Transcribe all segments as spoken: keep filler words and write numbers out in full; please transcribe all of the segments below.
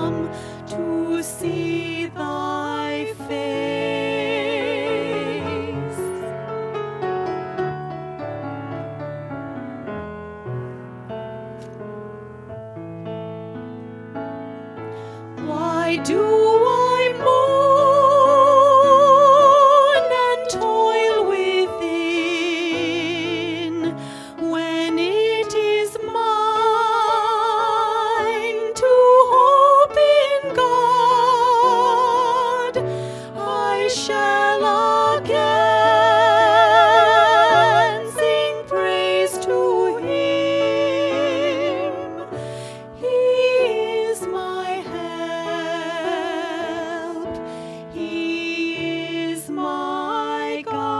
come to see thy face. Why do I mourn and toil within when it is mine to hope in God? I shall again sing praise to him. He is my help. He is my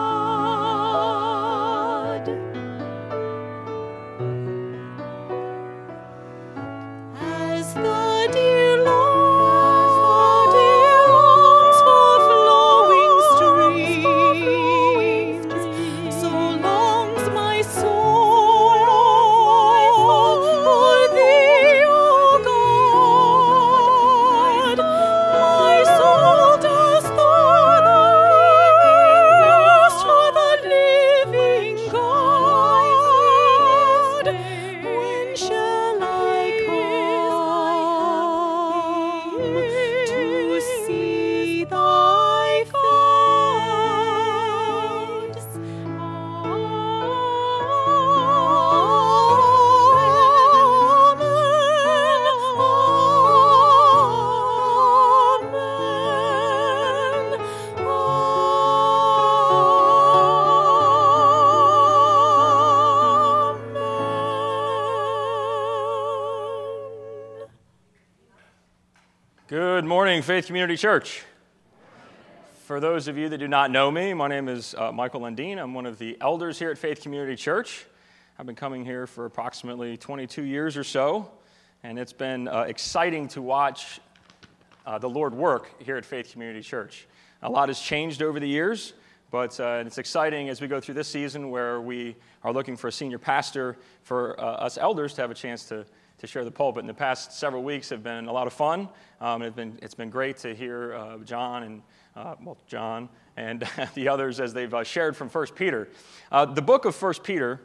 God. As the deer longs, longs for flowing streams, so longs my soul for thee, O God. My soul does thirst for the living God. When shall I come to see thy face? Amen. Amen. Good morning, Faith Community Church. For those of you that do not know me, my name is uh, Michael Lundeen. I'm one of the elders here at Faith Community Church. I've been coming here for approximately twenty-two years or so, and it's been uh, exciting to watch uh, the Lord work here at Faith Community Church. A lot has changed over the years, but uh, it's exciting as we go through this season where we are looking for a senior pastor for uh, us elders to have a chance to to share the pulpit. In the past several weeks have been a lot of fun. Um, it's been it's been great to hear uh, John and uh, well John and the others as they've uh, shared from First Peter. Uh, the book of First Peter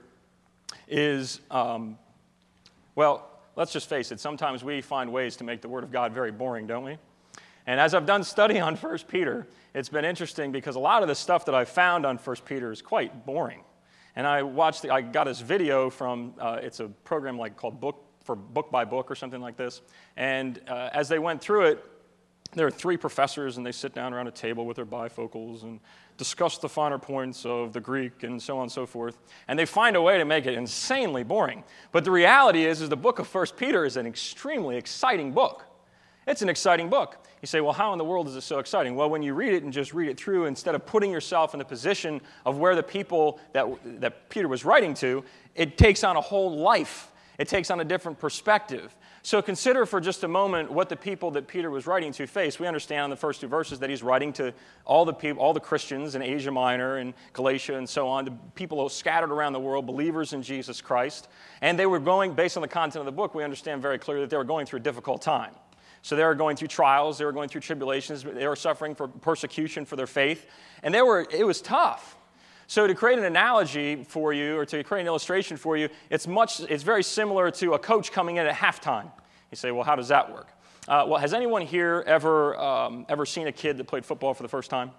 is um, well, let's just face it. Sometimes we find ways to make the Word of God very boring, don't we? And as I've done study on First Peter, it's been interesting because a lot of the stuff that I've found on First Peter is quite boring. And I watched, the, I got this video from, uh, it's a program like called Book for Book by Book or something like this. And uh, as they went through it, there are three professors, and they sit down around a table with their bifocals and discuss the finer points of the Greek and so on and so forth. And they find a way to make it insanely boring. But the reality is, is the book of First Peter is an extremely exciting book. It's an exciting book. You say, well, how in the world is it so exciting? Well, when you read it and just read it through, instead of putting yourself in the position of where the people that, that Peter was writing to, it takes on a whole life. It takes on a different perspective. So consider for just a moment what the people that Peter was writing to face. We understand in the first two verses that he's writing to all the people, all the Christians in Asia Minor and Galatia and so on, the people scattered around the world, believers in Jesus Christ. And they were going, based on the content of the book, we understand very clearly that they were going through a difficult time. So they were going through trials, they were going through tribulations, they were suffering for persecution for their faith, and they were it was tough. So to create an analogy for you, or to create an illustration for you, it's much it's very similar to a coach coming in at halftime. You say, well, how does that work? Uh, well, has anyone here ever um, ever seen a kid that played football for the first time?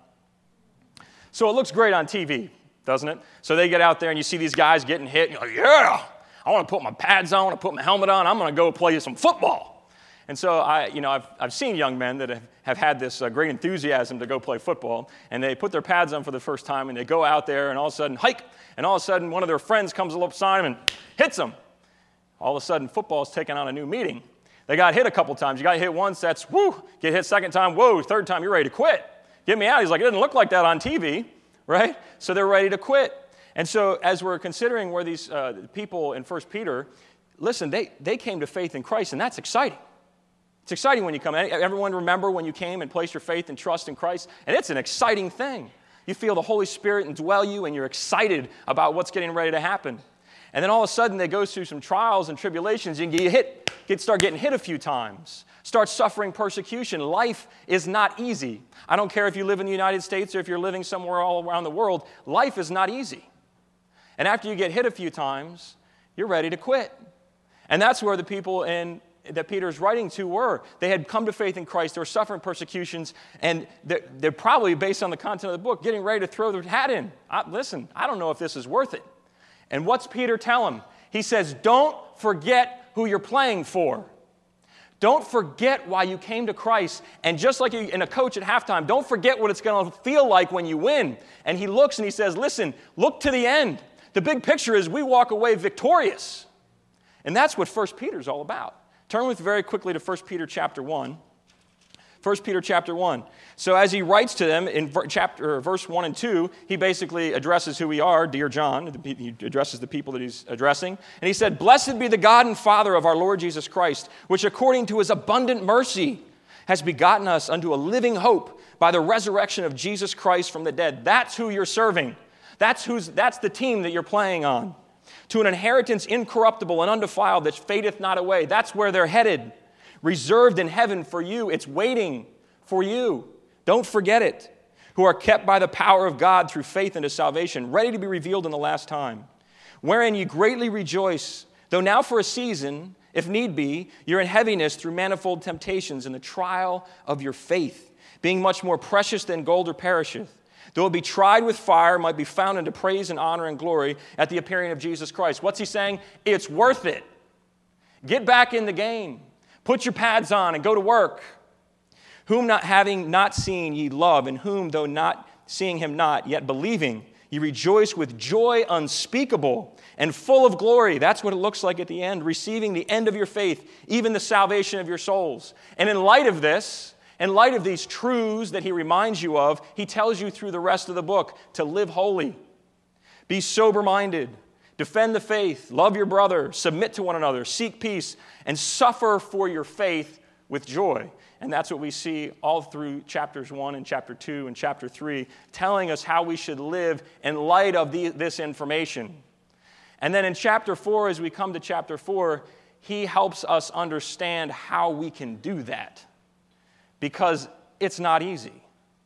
So it looks great on T V, doesn't it? So they get out there and you see these guys getting hit, and you're like, yeah, I want to put my pads on, I want to put my helmet on, I'm going to go play some football. And so I, you know, I've, I've seen young men that have, have had this uh, great enthusiasm to go play football, and they put their pads on for the first time, and they go out there, and all of a sudden, hike, and all of a sudden, one of their friends comes up beside them and hits them. All of a sudden, football is taking on a new meaning. They got hit a couple times. You got hit once, that's woo. Get hit second time, whoa. Third time, you're ready to quit. Get me out. He's like, it doesn't look like that on T V, right? So they're ready to quit. And so as we're considering where these uh, people in First Peter, listen, they, they came to faith in Christ, and that's exciting. It's exciting when you come. Everyone remember when you came and placed your faith and trust in Christ? And it's an exciting thing. You feel the Holy Spirit indwell you, and you're excited about what's getting ready to happen. And then all of a sudden, they go through some trials and tribulations, and you get hit, get, start getting hit a few times, start suffering persecution. Life is not easy. I don't care if you live in the United States or if you're living somewhere all around the world, life is not easy. And after you get hit a few times, you're ready to quit. And that's where the people in that Peter's writing to were. They had come to faith in Christ. They were suffering persecutions, and they're, they're probably, based on the content of the book, getting ready to throw their hat in. I, listen, I don't know if this is worth it. And what's Peter tell them? He says, don't forget who you're playing for. Don't forget why you came to Christ. And just like in a coach at halftime, don't forget what it's going to feel like when you win. And he looks and he says, listen, look to the end. The big picture is we walk away victorious. And that's what First Peter's all about. Turn with very quickly to First Peter chapter one. First Peter chapter one. So as he writes to them in chapter or verse one and two, he basically addresses who we are, dear John. He addresses the people that he's addressing. And he said, "Blessed be the God and Father of our Lord Jesus Christ, which according to his abundant mercy has begotten us unto a living hope by the resurrection of Jesus Christ from the dead." That's who you're serving. That's who's that's the team that you're playing on. "To an inheritance incorruptible and undefiled that fadeth not away." That's where they're headed. "Reserved in heaven for you." It's waiting for you. Don't forget it. "Who are kept by the power of God through faith unto salvation, ready to be revealed in the last time. Wherein ye greatly rejoice, though now for a season, if need be, you're in heaviness through manifold temptations in the trial of your faith, being much more precious than gold or perisheth, though it be tried with fire, might be found unto praise and honor and glory at the appearing of Jesus Christ." What's he saying? It's worth it. Get back in the game. Put your pads on and go to work. "Whom not having not seen ye love, and whom though not seeing him not, yet believing, ye rejoice with joy unspeakable and full of glory." That's what it looks like at the end. "Receiving the end of your faith, even the salvation of your souls." And in light of this, in light of these truths that he reminds you of, he tells you through the rest of the book to live holy, be sober-minded, defend the faith, love your brother, submit to one another, seek peace, and suffer for your faith with joy. And that's what we see all through chapters one and chapter two and chapter three, telling us how we should live in light of the, this information. And then in chapter four, as we come to chapter four, he helps us understand how we can do that, because it's not easy.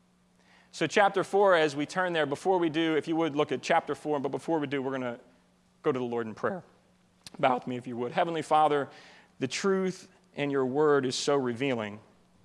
So chapter four, as we turn there, before we do, if you would look at chapter four, but before we do, we're going to go to the Lord in prayer. Bow with me if you would. Heavenly Father, the truth in your word is so revealing.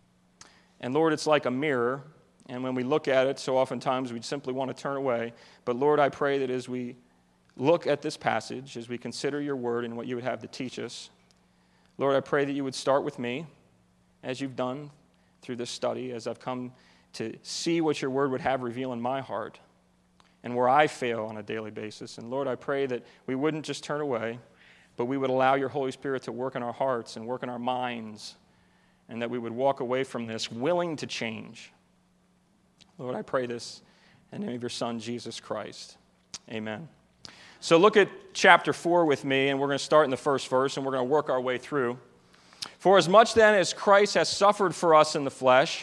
And Lord, it's like a mirror, and when we look at it, so oftentimes we simply want to turn away. But Lord, I pray that as we look at this passage, as we consider your word and what you would have to teach us, Lord, I pray that you would start with me, as you've done through this study, as I've come to see what your word would have reveal in my heart and where I fail on a daily basis. And Lord, I pray that we wouldn't just turn away, but we would allow your Holy Spirit to work in our hearts and work in our minds, and that we would walk away from this willing to change. Lord, I pray this in the name of your Son, Jesus Christ. Amen. So look at chapter four with me, and we're going to start in the first verse, and we're going to work our way through. "For as much then as Christ has suffered for us in the flesh,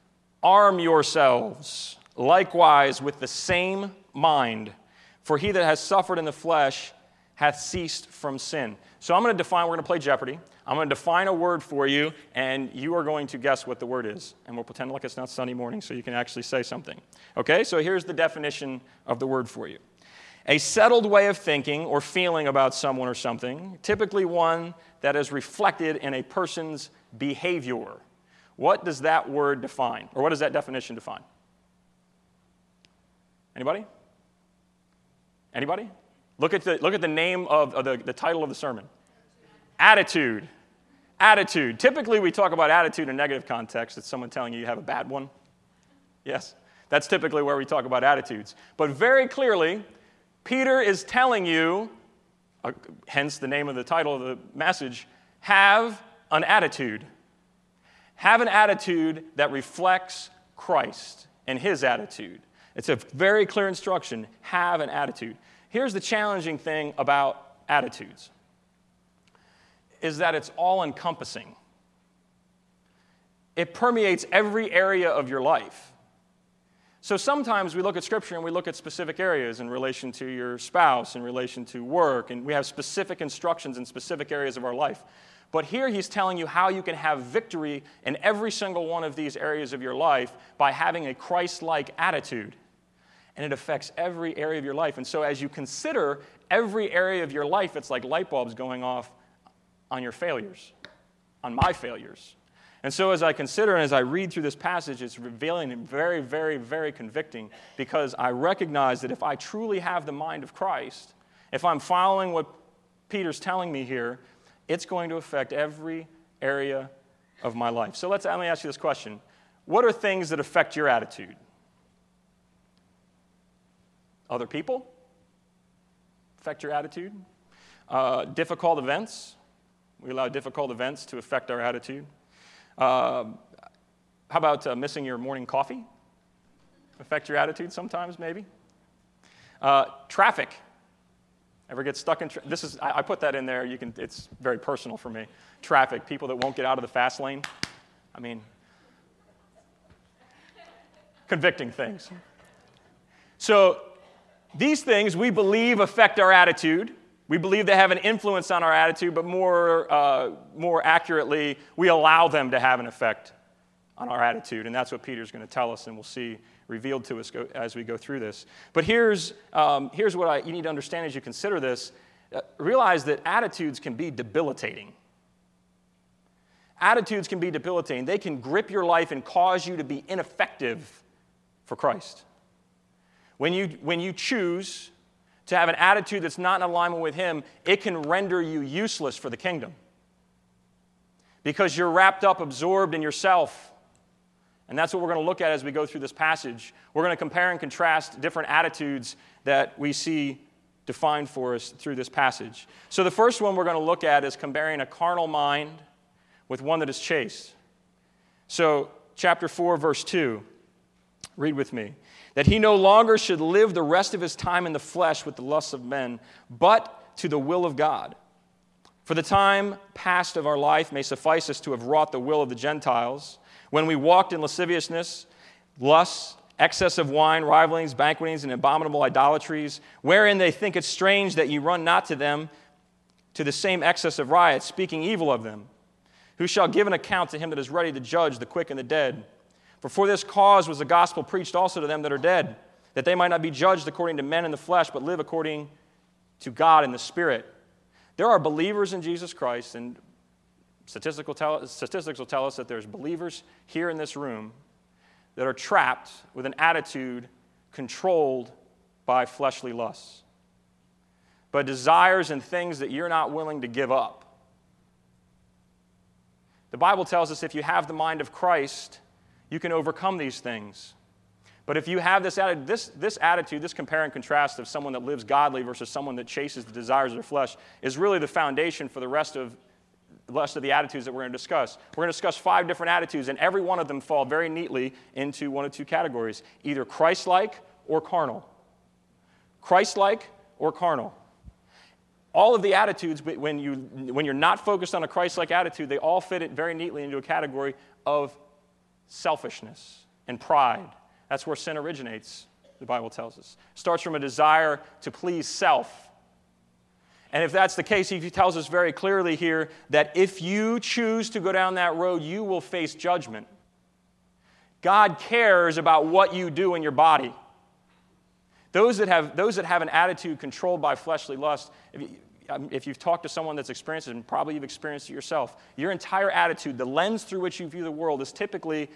arm yourselves likewise with the same mind. For he that has suffered in the flesh hath ceased from sin." So I'm going to define, we're going to play Jeopardy. I'm going to define a word for you, and you are going to guess what the word is. And we'll pretend like it's not Sunday morning so you can actually say something. Okay, so here's the definition of the word for you. A settled way of thinking or feeling about someone or something, typically one that is reflected in a person's behavior. What does that word define? Or what does that definition define? Anybody? Anybody? Look at the, look at the name of, of the, the title of the sermon. Attitude. Attitude. Typically we talk about attitude in a negative context. It's someone telling you you have a bad one. Yes. That's typically where we talk about attitudes. But very clearly, Peter is telling you, uh, hence the name of the title of the message, have an attitude. Have an attitude that reflects Christ and his attitude. It's a very clear instruction. Have an attitude. Here's the challenging thing about attitudes, is that it's all-encompassing. It permeates every area of your life. So sometimes we look at Scripture and we look at specific areas in relation to your spouse, in relation to work, and we have specific instructions in specific areas of our life. But here he's telling you how you can have victory in every single one of these areas of your life by having a Christ-like attitude. And it affects every area of your life. And so as you consider every area of your life, it's like light bulbs going off on your failures, on my failures. And so as I consider and as I read through this passage, it's revealing and very, very, very convicting, because I recognize that if I truly have the mind of Christ, if I'm following what Peter's telling me here, it's going to affect every area of my life. So let's, let me ask you this question. What are things that affect your attitude? Other people affect your attitude? Uh, difficult events? We allow difficult events to affect our attitude. Uh, how about uh, missing your morning coffee? Affect your attitude sometimes, maybe? Uh, traffic. Ever get stuck in? Tra- this is I, I put that in there. You can. It's very personal for me. Traffic. People that won't get out of the fast lane. I mean, convicting things. So these things we believe affect our attitude. We believe they have an influence on our attitude, but more, uh, more accurately, we allow them to have an effect on our attitude. And that's what Peter's going to tell us, and we'll see revealed to us go, as we go through this. But here's, um, here's what I, you need to understand as you consider this. Uh, realize that attitudes can be debilitating. Attitudes can be debilitating. They can grip your life and cause you to be ineffective for Christ. When you, when you choose to have an attitude that's not in alignment with Him, it can render you useless for the kingdom. Because you're wrapped up, absorbed in yourself. And that's what we're going to look at as we go through this passage. We're going to compare and contrast different attitudes that we see defined for us through this passage. So the first one we're going to look at is comparing a carnal mind with one that is chaste. So chapter four, verse two. Read with me. That he no longer should live the rest of his time in the flesh with the lusts of men, but to the will of God. For the time past of our life may suffice us to have wrought the will of the Gentiles, when we walked in lasciviousness, lusts, excess of wine, rivalings, banquetings, and abominable idolatries, wherein they think it strange that ye run not to them to the same excess of riots, speaking evil of them. Who shall give an account to him that is ready to judge the quick and the dead? For for this cause was the gospel preached also to them that are dead, that they might not be judged according to men in the flesh, but live according to God in the Spirit. There are believers in Jesus Christ, and statistical tell, statistics will tell us that there's believers here in this room that are trapped with an attitude controlled by fleshly lusts, but desires and things that you're not willing to give up. The Bible tells us if you have the mind of Christ, you can overcome these things. But if you have this attitude, this, this attitude, this compare and contrast of someone that lives godly versus someone that chases the desires of their flesh is really the foundation for the rest of, the rest of the attitudes that we're going to discuss. We're going to discuss five different attitudes, and every one of them fall very neatly into one of two categories, either Christ-like or carnal. Christ-like or carnal. All of the attitudes, when, you, when you're not focused on a Christ-like attitude, they all fit it very neatly into a category of selfishness and pride. That's where sin originates, the Bible tells us. It starts from a desire to please self. And if that's the case, he tells us very clearly here that if you choose to go down that road, you will face judgment. God cares about what you do in your body. Those that have, those that have an attitude controlled by fleshly lust, if, you, if you've talked to someone that's experienced it, and probably you've experienced it yourself, your entire attitude, the lens through which you view the world is typically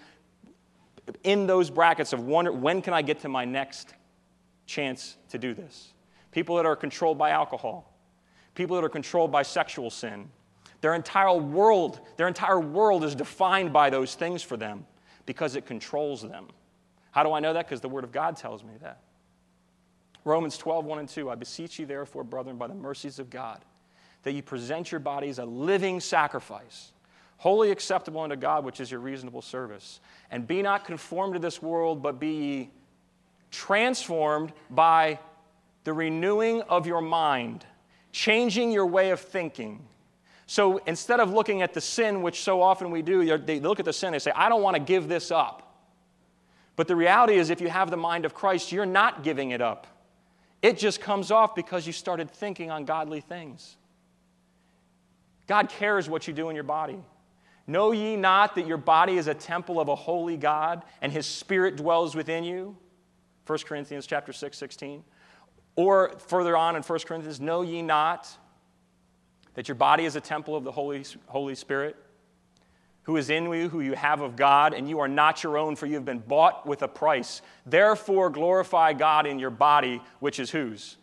in those brackets of wonder, when can I get to my next chance to do this? People that are controlled by alcohol, people that are controlled by sexual sin, their entire world, their entire world is defined by those things for them because it controls them. How do I know that? Because the Word of God tells me that. Romans twelve, one and two, I beseech you therefore, brethren, by the mercies of God, that ye present your bodies a living sacrifice, wholly acceptable unto God, which is your reasonable service. And be not conformed to this world, but be ye transformed by the renewing of your mind, changing your way of thinking. So instead of looking at the sin, which so often we do, they look at the sin, they say, I don't want to give this up. But the reality is, if you have the mind of Christ, you're not giving it up. It just comes off because you started thinking on godly things. God cares what you do in your body. Know ye not that your body is a temple of a holy God, and his Spirit dwells within you? First Corinthians chapter six, sixteen. Or further on in First Corinthians, know ye not that your body is a temple of the Holy, Holy Spirit, who is in you, who you have of God, and you are not your own, for you have been bought with a price. Therefore glorify God in your body, which is whose?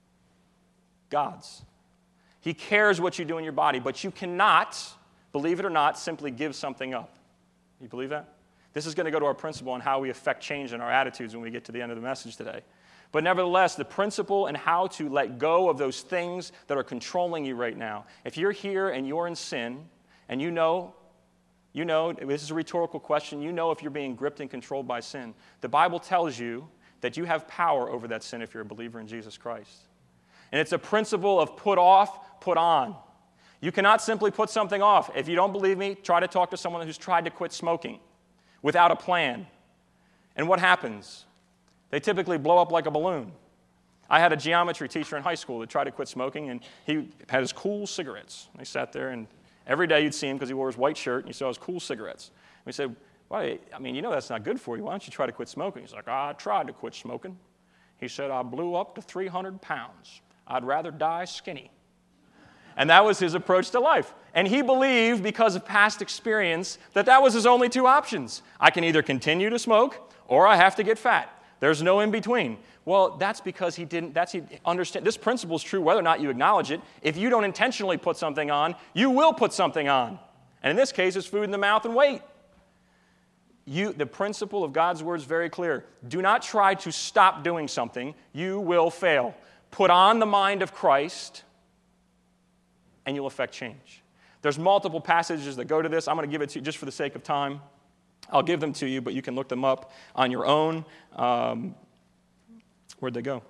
God's. He cares what you do in your body, but you cannot, believe it or not, simply give something up. You believe that? This is going to go to our principle on how we affect change in our attitudes when we get to the end of the message today. But nevertheless, the principle and how to let go of those things that are controlling you right now. If you're here and you're in sin, and you know, you know, this is a rhetorical question, you know if you're being gripped and controlled by sin. The Bible tells you that you have power over that sin if you're a believer in Jesus Christ. And it's a principle of put off, put on. You cannot simply put something off. If you don't believe me, try to talk to someone who's tried to quit smoking without a plan. And what happens? They typically blow up like a balloon. I had a geometry teacher in high school that tried to quit smoking, and he had his cool cigarettes. He sat there, and every day you'd see him because he wore his white shirt, and you saw his cool cigarettes. And we said, well, I mean, you know that's not good for you. Why don't you try to quit smoking? He's like, I tried to quit smoking. He said, I blew up to three hundred pounds. I'd rather die skinny. And that was his approach to life. And he believed, because of past experience, that that was his only two options. I can either continue to smoke, or I have to get fat. There's no in between. Well, that's because he didn't, that's he understand. This principle is true whether or not you acknowledge it. If you don't intentionally put something on, you will put something on. And in this case, it's food in the mouth and weight. You, the principle of God's word is very clear. Do not try to stop doing something. You will fail. Put on the mind of Christ, and you'll affect change. There's multiple passages that go to this. I'm going to give it to you just for the sake of time. I'll give them to you, but you can look them up on your own. Um, where'd they go?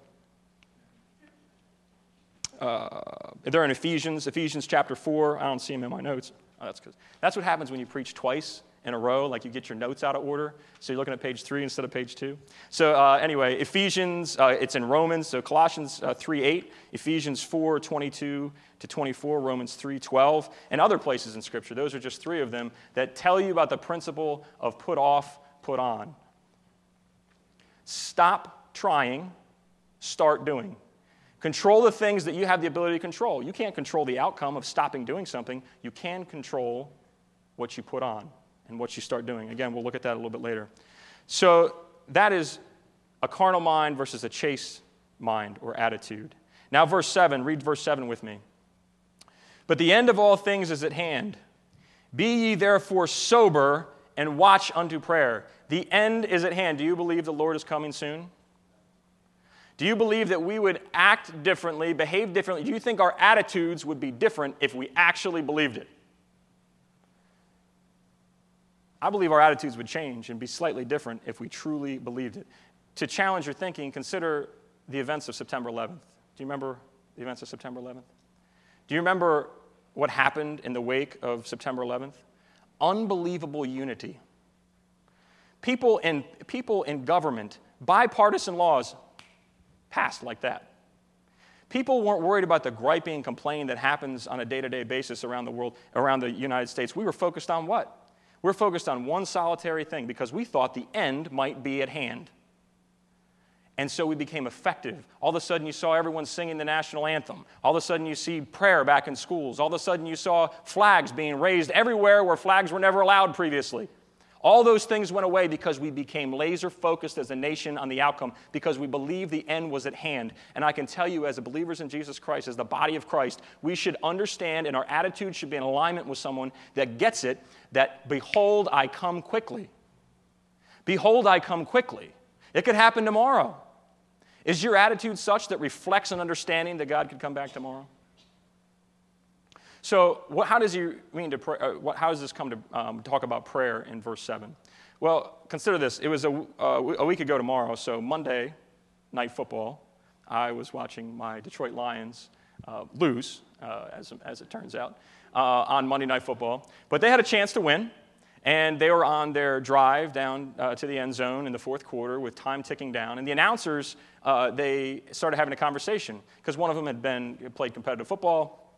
Uh, they're in Ephesians, Ephesians chapter four. I don't see them in my notes. Oh, that's because that's what happens when you preach twice in a row, like you get your notes out of order. So you're looking at page three instead of page two. So uh, anyway, Ephesians, uh, it's in Romans. So Colossians uh, three eight, Ephesians four twenty-two to twenty-four, Romans three twelve, and other places in Scripture. Those are just three of them that tell you about the principle of put off, put on. Stop trying, start doing. Control the things that you have the ability to control. You can't control the outcome of stopping doing something. You can control what you put on and what you start doing. Again, we'll look at that a little bit later. So that is a carnal mind versus a chaste mind or attitude. Now verse seven, read verse seven with me. But the end of all things is at hand. Be ye therefore sober and watch unto prayer. The end is at hand. Do you believe the Lord is coming soon? Do you believe that we would act differently, behave differently? Do you think our attitudes would be different if we actually believed it? I believe our attitudes would change and be slightly different if we truly believed it. To challenge your thinking, consider the events of September eleventh. Do you remember the events of September eleventh? Do you remember what happened in the wake of September eleventh? Unbelievable unity. People in, people in government, bipartisan laws passed like that. People weren't worried about the griping and complaining that happens on a day-to-day basis around the world, around the United States. We were focused on what? We're focused on one solitary thing because we thought the end might be at hand. And so we became effective. All of a sudden you saw everyone singing the national anthem. All of a sudden you see prayer back in schools. All of a sudden you saw flags being raised everywhere where flags were never allowed previously. All those things went away because we became laser-focused as a nation on the outcome because we believed the end was at hand. And I can tell you, as believers in Jesus Christ, as the body of Christ, we should understand and our attitude should be in alignment with someone that gets it, that, behold, I come quickly. Behold, I come quickly. It could happen tomorrow. Is your attitude such that reflects an understanding that God could come back tomorrow? So what, how does he mean to pray? Uh, what, how does this come to um, talk about prayer in verse seven? Well, consider this. It was a, uh, a week ago tomorrow, so Monday night football. I was watching my Detroit Lions uh, lose, uh, as, as it turns out, uh, on Monday Night Football. But they had a chance to win, and they were on their drive down uh, to the end zone in the fourth quarter with time ticking down. And the announcers, uh, they started having a conversation because one of them had been played competitive football.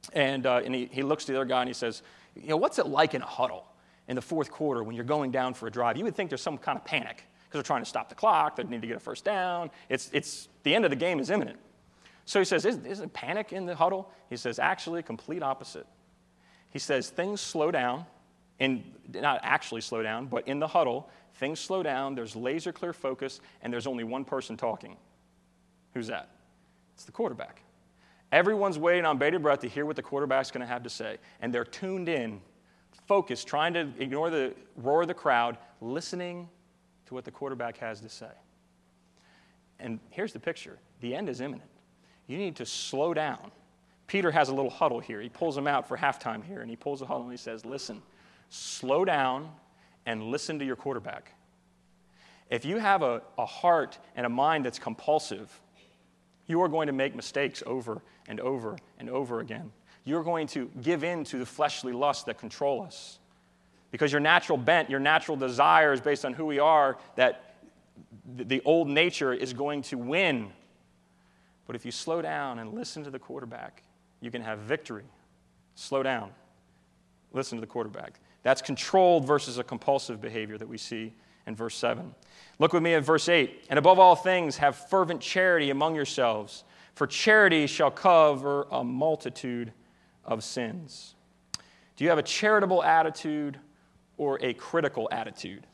And, uh, and he, he looks to the other guy and he says, you know, what's it like in a huddle in the fourth quarter when you're going down for a drive? You would think there's some kind of panic because they're trying to stop the clock. They need to get a first down. It's, it's, the end of the game is imminent. So he says, isn't, isn't panic in the huddle? He says, actually, complete opposite. He says, things slow down, and not actually slow down, but in the huddle, things slow down, there's laser clear focus, and there's only one person talking. Who's that? It's the quarterback. Everyone's waiting on bated breath to hear what the quarterback's going to have to say, and they're tuned in, focused, trying to ignore the roar of the crowd, listening to what the quarterback has to say. And here's the picture. The end is imminent. You need to slow down. Peter has a little huddle here. He pulls them out for halftime here, and he pulls a huddle and he says, listen, slow down and listen to your quarterback. If you have a, a heart and a mind that's compulsive, you are going to make mistakes over and over and over again. You're going to give in to the fleshly lusts that control us. Because your natural bent, your natural desires based on who we are, that the old nature is going to win. But if you slow down and listen to the quarterback, you can have victory. Slow down. Listen to the quarterback. That's controlled versus a compulsive behavior that we see in verse seven. Look with me at verse eight. And above all things, have fervent charity among yourselves, for charity shall cover a multitude of sins. Do you have a charitable attitude or a critical attitude?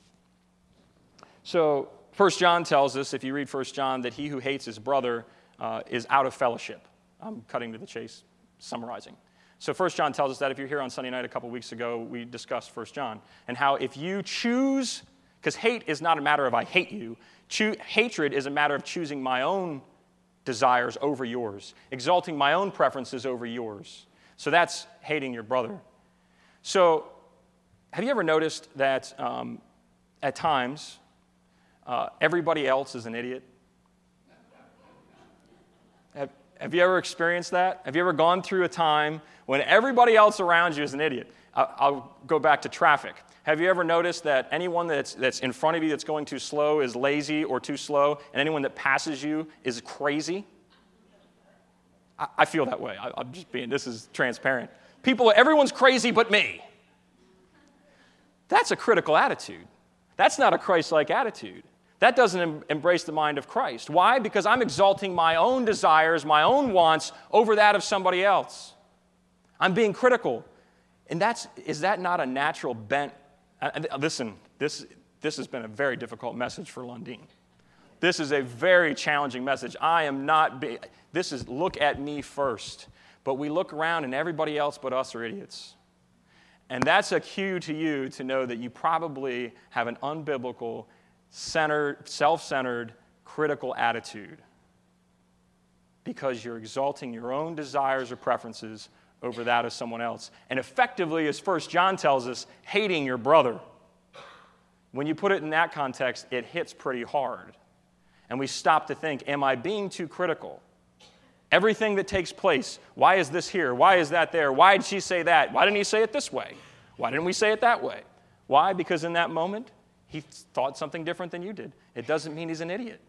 So First John tells us, if you read First John, that he who hates his brother uh, is out of fellowship. I'm cutting to the chase, summarizing. So First John tells us that. If you're here on Sunday night a couple weeks ago, we discussed First John, and how if you choose, because hate is not a matter of I hate you, Cho- hatred is a matter of choosing my own desires over yours, exalting my own preferences over yours. So that's hating your brother. So have you ever noticed that um, at times uh, everybody else is an idiot? Have, have you ever experienced that? Have you ever gone through a time when everybody else around you is an idiot? I'll, I'll go back to traffic. Have you ever noticed that anyone that's, that's in front of you that's going too slow is lazy or too slow, and anyone that passes you is crazy? I, I feel that way. I, I'm just being, this is transparent. People, everyone's crazy but me. That's a critical attitude. That's not a Christ-like attitude. That doesn't em- embrace the mind of Christ. Why? Because I'm exalting my own desires, my own wants over that of somebody else. I'm being critical. And that's, is that not a natural bent? Uh, listen, this, this has been a very difficult message for Lundeen. This is a very challenging message. I am not, be, this is look at me first. But we look around and everybody else but us are idiots. And that's a cue to you to know that you probably have an unbiblical, centered, self-centered, critical attitude because you're exalting your own desires or preferences over that of someone else. And effectively, as First John tells us, hating your brother. When you put it in that context, it hits pretty hard. And we stop to think, am I being too critical? Everything that takes place, why is this here? Why is that there? Why did she say that? Why didn't he say it this way? Why didn't we say it that way? Why? Because in that moment, he thought something different than you did. It doesn't mean he's an idiot.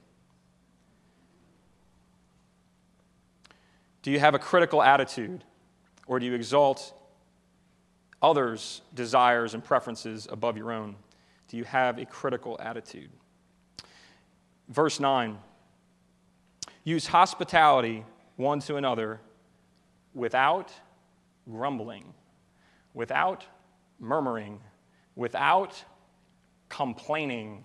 Do you have a critical attitude, or do you exalt others' desires and preferences above your own? Do you have a critical attitude? Verse nine, use hospitality one to another without grumbling, without murmuring, without complaining.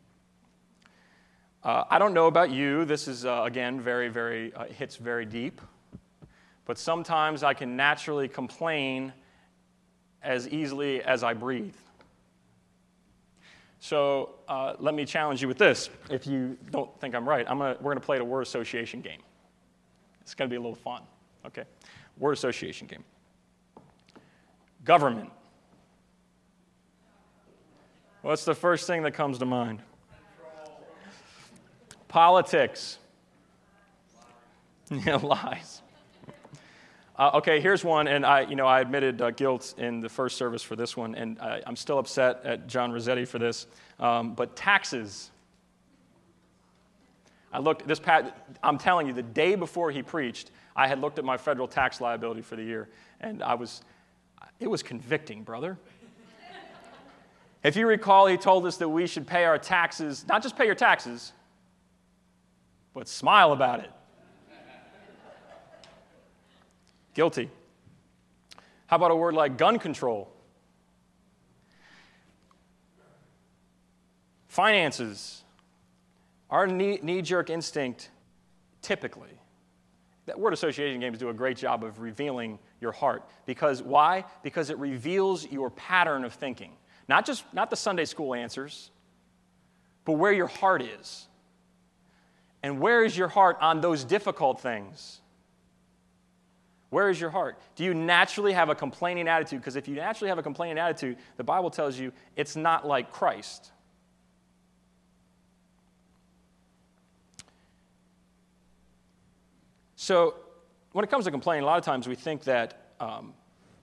Uh, I don't know about you. This is, uh, again, very, very, uh, hits very deep. But sometimes I can naturally complain as easily as I breathe. So uh, let me challenge you with this. If you don't think I'm right, I'm gonna, we're going to play a word association game. It's going to be a little fun. Okay. Word association game. Government. What's the first thing that comes to mind? Politics. Yeah, lies. Uh, okay, here's one, and I, you know, I admitted uh, guilt in the first service for this one, and I, I'm still upset at John Rossetti for this. Um, but taxes. I looked this. Pat, I'm telling you, the day before he preached, I had looked at my federal tax liability for the year, and I was, it was convicting, brother. If you recall, he told us that we should pay our taxes, not just pay your taxes, but smile about it. Guilty. How about a word like gun control? Finances. Our knee- knee-jerk instinct, typically, that word association games do a great job of revealing your heart. Because why? Because it reveals your pattern of thinking. Not just not the Sunday school answers, but where your heart is. And where is your heart on those difficult things? Where is your heart? Do you naturally have a complaining attitude? Because if you naturally have a complaining attitude, the Bible tells you it's not like Christ. So when it comes to complaining, a lot of times we think that um,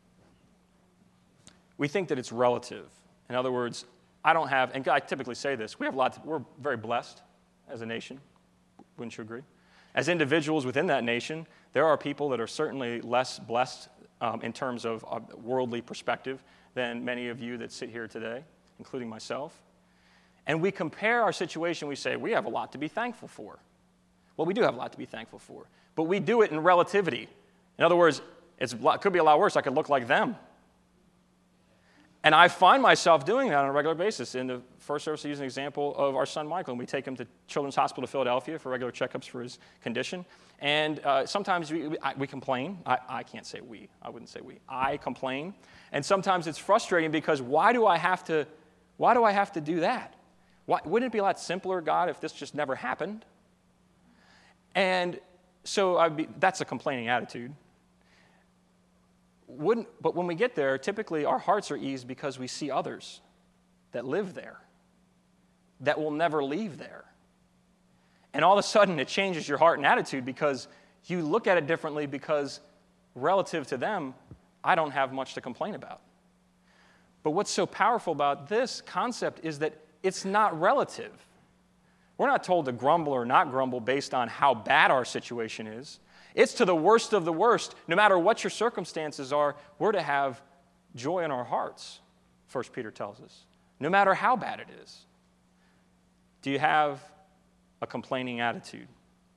we think that it's relative. In other words, I don't have, and I typically say this, we have lots, we're very blessed as a nation. Wouldn't you agree? As individuals within that nation, there are people that are certainly less blessed um, in terms of a worldly perspective than many of you that sit here today, including myself. And we compare our situation, we say, we have a lot to be thankful for. Well, we do have a lot to be thankful for, but we do it in relativity. In other words, it's, it could be a lot worse. I could look like them. And I find myself doing that on a regular basis. In the first service, I use an example of our son Michael, and we take him to Children's Hospital of Philadelphia for regular checkups for his condition. And uh, sometimes we, we, I, we complain. I, I can't say we. I wouldn't say we. I complain. And sometimes it's frustrating because why do I have to, why do I have to do that? Why, wouldn't it be a lot simpler, God, if this just never happened? And so I'd be, that's a complaining attitude. Wouldn't, but when we get there, typically our hearts are eased because we see others that live there, that will never leave there. And all of a sudden it changes your heart and attitude because you look at it differently because relative to them, I don't have much to complain about. But what's so powerful about this concept is that it's not relative. We're not told to grumble or not grumble based on how bad our situation is. It's to the worst of the worst. No matter what your circumstances are, we're to have joy in our hearts, First Peter tells us, no matter how bad it is. Do you have a complaining attitude?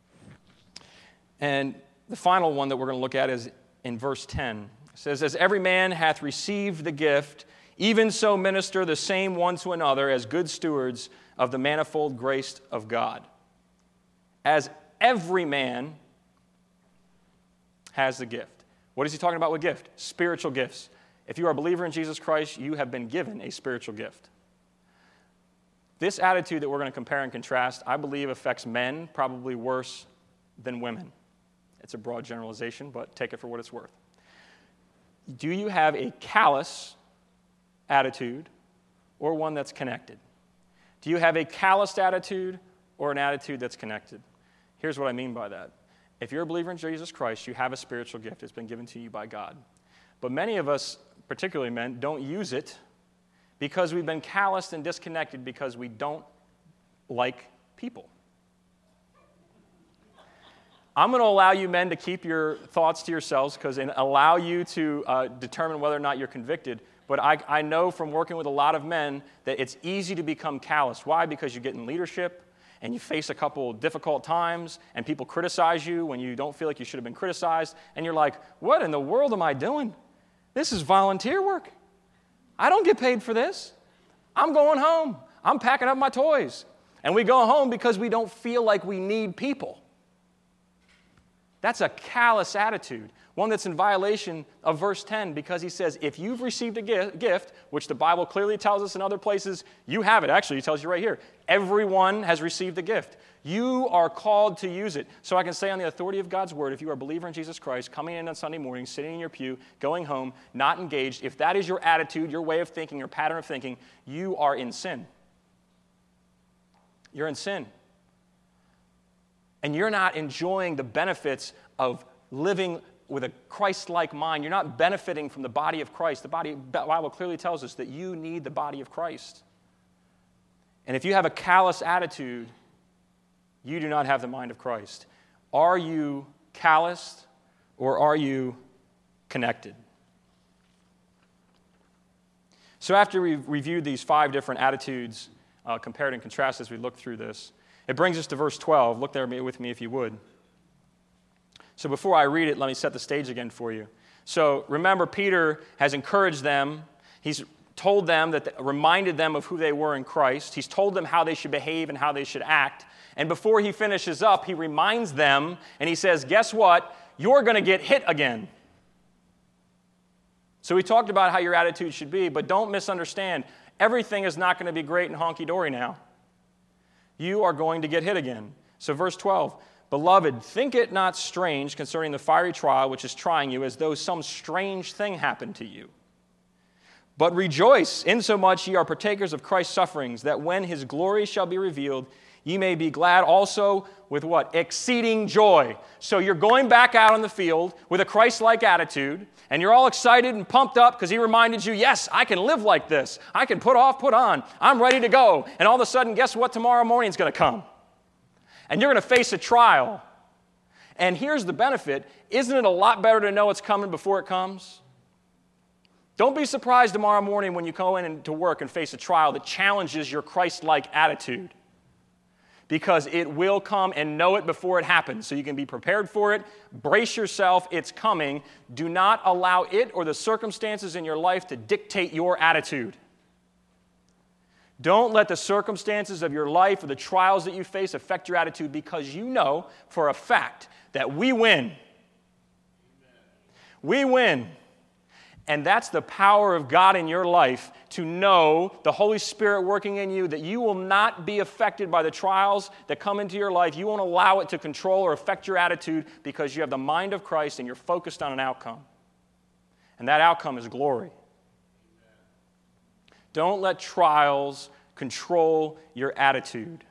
And the final one that we're going to look at is in verse ten. It says, as every man hath received the gift, even so minister the same one to another as good stewards of the manifold grace of God. As every man has the gift. What is he talking about with gift? Spiritual gifts. If you are a believer in Jesus Christ, you have been given a spiritual gift. This attitude that we're going to compare and contrast, I believe, affects men probably worse than women. It's a broad generalization, but take it for what it's worth. Do you have a callous attitude or one that's connected? Do you have a calloused attitude or an attitude that's connected? Here's what I mean by that. If you're a believer in Jesus Christ, you have a spiritual gift. It's been given to you by God. But many of us, particularly men, don't use it because we've been calloused and disconnected because we don't like people. I'm going to allow you men to keep your thoughts to yourselves because and allow you to uh, determine whether or not you're convicted. But I, I know from working with a lot of men that it's easy to become callous. Why? Because you get in leadership and you face a couple difficult times and people criticize you when you don't feel like you should have been criticized. And you're like, what in the world am I doing? This is volunteer work. I don't get paid for this. I'm going home. I'm packing up my toys. And we go home because we don't feel like we need people. That's a callous attitude, one that's in violation of verse ten because he says, if you've received a gift, which the Bible clearly tells us in other places, you have it. Actually, he tells you right here, everyone has received a gift. You are called to use it. So I can say on the authority of God's word, if you are a believer in Jesus Christ, coming in on Sunday morning, sitting in your pew, going home, not engaged, if that is your attitude, your way of thinking, your pattern of thinking, you are in sin. You're in sin. And you're not enjoying the benefits of living with a Christ-like mind. You're not benefiting from the body of Christ. The body, the Bible clearly tells us that you need the body of Christ. And if you have a callous attitude, you do not have the mind of Christ. Are you calloused? or are you connected? So after we've reviewed these five different attitudes, uh, compared and contrasted as we look through this, it brings us to verse twelve. Look there with me if you would. So before I read it, let me set the stage again for you. So remember, Peter has encouraged them. He's told them, that reminded them of who they were in Christ. He's told them how they should behave and how they should act. And before he finishes up, he reminds them, and he says, guess what? You're going to get hit again. So we talked about how your attitude should be, but don't misunderstand. Everything is not going to be great and honky-dory now. You are going to get hit again. So verse twelve, beloved, think it not strange concerning the fiery trial which is trying you, as though some strange thing happened to you. But rejoice, insomuch ye are partakers of Christ's sufferings, that when his glory shall be revealed, ye may be glad also with what? Exceeding joy. So you're going back out on the field with a Christ-like attitude, and you're all excited and pumped up because he reminded you, yes, I can live like this. I can put off, put on. I'm ready to go. And all of a sudden, guess what tomorrow morning is going to come? And you're going to face a trial. And here's the benefit. Isn't it a lot better to know it's coming before it comes? Don't be surprised tomorrow morning when you go in to work and face a trial that challenges your Christ-like attitude. Because it will come, and know it before it happens. So you can be prepared for it. Brace yourself. It's coming. Do not allow it or the circumstances in your life to dictate your attitude. Don't let the circumstances of your life or the trials that you face affect your attitude, because you know for a fact that we win. Amen. We win. And that's the power of God in your life, to know the Holy Spirit working in you, that you will not be affected by the trials that come into your life. You won't allow it to control or affect your attitude, because you have the mind of Christ and you're focused on an outcome. And that outcome is glory. Amen. Don't let trials control your attitude.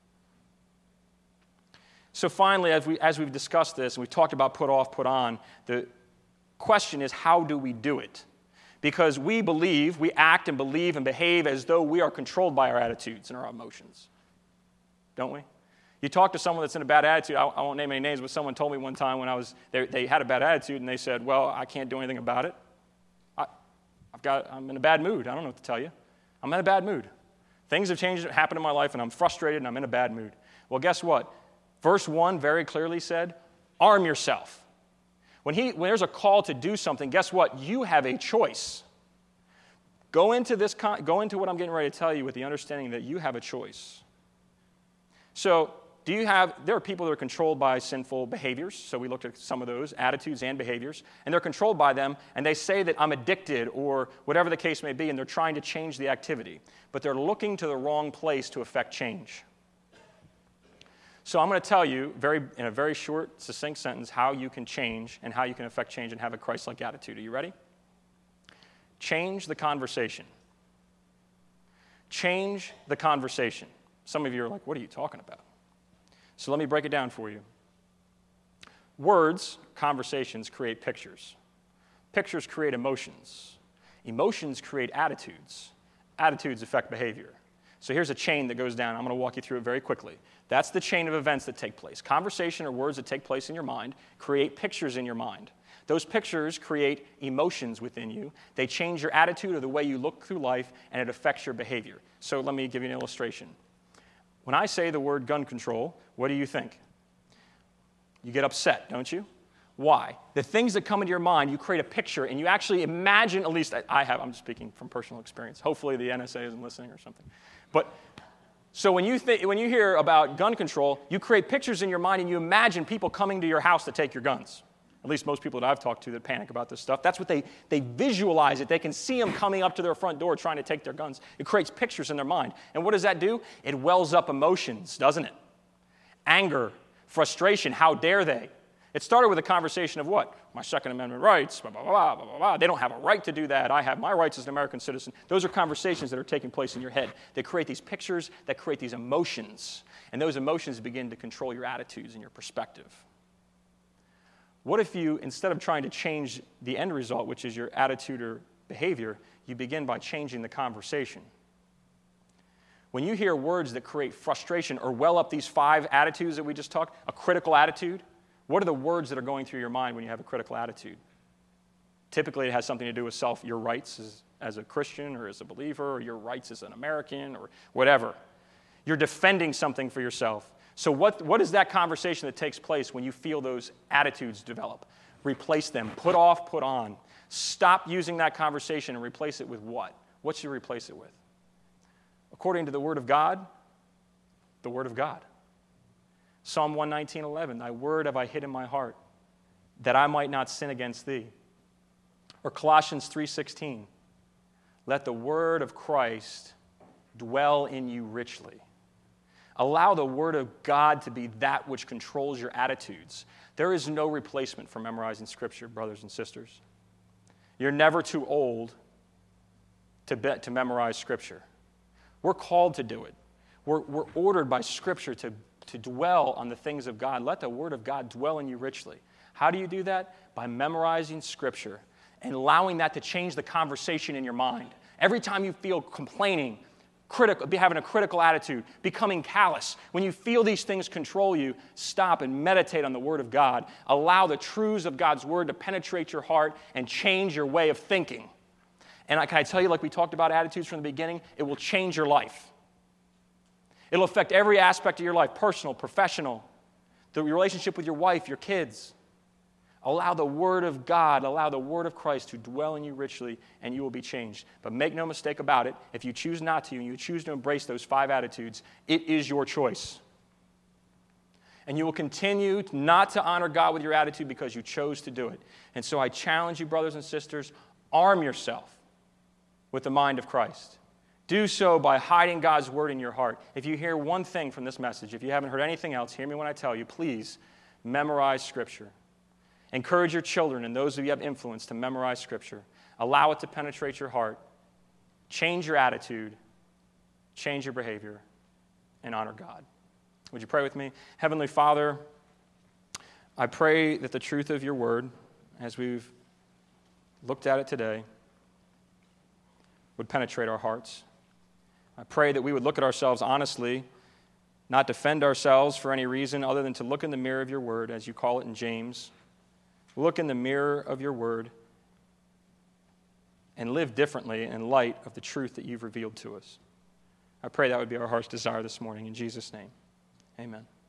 So finally, as, we, as we've discussed this and we've talked about put off, put on, the question is, how do we do it? Because we believe, we act and believe and behave as though we are controlled by our attitudes and our emotions. Don't we? You talk to someone that's in a bad attitude. I, I won't name any names, but someone told me one time when I was, they, they had a bad attitude, and they said, well, I can't do anything about it. I, I've got, I'm in a bad mood. I don't know what to tell you. I'm in a bad mood. Things have changed, happened in my life, and I'm frustrated, and I'm in a bad mood. Well, guess what? Verse one very clearly said, arm yourself. When, he, when there's a call to do something, guess what? You have a choice. Go into this. Go into what I'm getting ready to tell you with the understanding that you have a choice. So, do you have? There are people that are controlled by sinful behaviors. So we looked at some of those attitudes and behaviors, and they're controlled by them. And they say that I'm addicted, or whatever the case may be, and they're trying to change the activity, but they're looking to the wrong place to effect change. So I'm going to tell you, very in a very short, succinct sentence, how you can change and how you can affect change and have a Christ-like attitude. Are you ready? Change the conversation. Change the conversation. Some of you are like, what are you talking about? So let me break it down for you. Words, conversations, create pictures. Pictures create emotions. Emotions create attitudes. Attitudes affect behavior. So here's a chain that goes down. I'm going to walk you through it very quickly. That's the chain of events that take place. Conversation or words that take place in your mind create pictures in your mind. Those pictures create emotions within you. They change your attitude or the way you look through life, and it affects your behavior. So let me give you an illustration. When I say the word gun control, what do you think? You get upset, don't you? Why? The things that come into your mind, you create a picture, and you actually imagine, at least I have, I'm just speaking from personal experience. Hopefully the N S A isn't listening or something. But so when you th- when you hear about gun control, you create pictures in your mind, and you imagine people coming to your house to take your guns. At least most people that I've talked to that panic about this stuff, that's what they, they visualize it. They can see them coming up to their front door trying to take their guns. It creates pictures in their mind. And what does that do? It wells up emotions, doesn't it? Anger, frustration, how dare they? It started with a conversation of what? My Second Amendment rights, blah, blah, blah, blah, blah, blah. They don't have a right to do that. I have my rights as an American citizen. Those are conversations that are taking place in your head. They create these pictures that create these emotions. And those emotions begin to control your attitudes and your perspective. What if you, instead of trying to change the end result, which is your attitude or behavior, you begin by changing the conversation? When you hear words that create frustration or well up these five attitudes that we just talked, a critical attitude, What are the words that are going through your mind when you have a critical attitude? Typically, it has something to do with self, your rights as, as a Christian or as a believer, or your rights as an American, or whatever. You're defending something for yourself. So what, what is that conversation that takes place when you feel those attitudes develop? Replace them. Put off, put on. Stop using that conversation and replace it with what? What should you replace it with? According to the Word of God, the Word of God. Psalm one nineteen, eleven, thy word have I hid in my heart, that I might not sin against thee. Or Colossians three sixteen, let the word of Christ dwell in you richly. Allow the Word of God to be that which controls your attitudes. There is no replacement for memorizing Scripture, brothers and sisters. You're never too old to, be, to memorize Scripture. We're called to do it. We're, we're ordered by Scripture to, to dwell on the things of God. Let the Word of God dwell in you richly. How do you do that? By memorizing Scripture and allowing that to change the conversation in your mind. Every time you feel complaining, critical, be having a critical attitude, becoming callous, when you feel these things control you, stop and meditate on the Word of God. Allow the truths of God's Word to penetrate your heart and change your way of thinking. And can I tell you, like we talked about attitudes from the beginning, it will change your life. It'll affect every aspect of your life, personal, professional, the relationship with your wife, your kids. Allow the Word of God, allow the Word of Christ to dwell in you richly, and you will be changed. But make no mistake about it, if you choose not to, and you choose to embrace those five attitudes, it is your choice. And you will continue not to honor God with your attitude because you chose to do it. And so I challenge you, brothers and sisters, arm yourself with the mind of Christ. Do so by hiding God's Word in your heart. If you hear one thing from this message, if you haven't heard anything else, hear me when I tell you, please memorize Scripture. Encourage your children and those of you who have influence to memorize Scripture. Allow it to penetrate your heart. Change your attitude. Change your behavior. And honor God. Would you pray with me? Heavenly Father, I pray that the truth of your word, as we've looked at it today, would penetrate our hearts. I pray that we would look at ourselves honestly, not defend ourselves for any reason other than to look in the mirror of your word, as you call it in James. Look in the mirror of your word and live differently in light of the truth that you've revealed to us. I pray that would be our heart's desire this morning. In Jesus' name, amen.